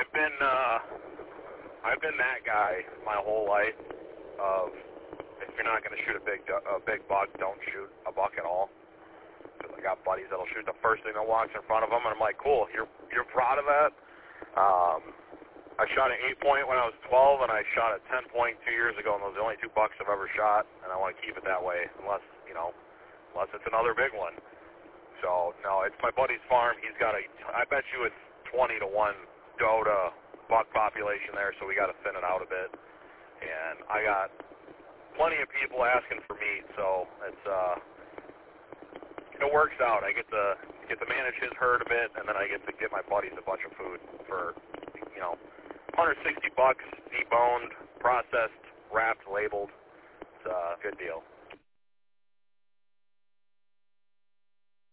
I've been that guy my whole life of if you're not going to shoot a big buck, don't shoot a buck at all. Because I got buddies that'll shoot the first thing that walks in front of them, and I'm like, cool, you're proud of that? I shot an 8-point when I was 12, and I shot a 10-point 2 years ago, and those are the only 2 bucks I've ever shot, and I want to keep it that way, unless it's another big one. So, no, it's my buddy's farm. He's got I bet you it's 20 to 1 doe to buck population there, so we got to thin it out a bit. And I got plenty of people asking for meat, so it works out. I get to manage his herd a bit, and then I get to get my buddies a bunch of food for, $160, deboned, processed, wrapped, labeled. It's a good deal.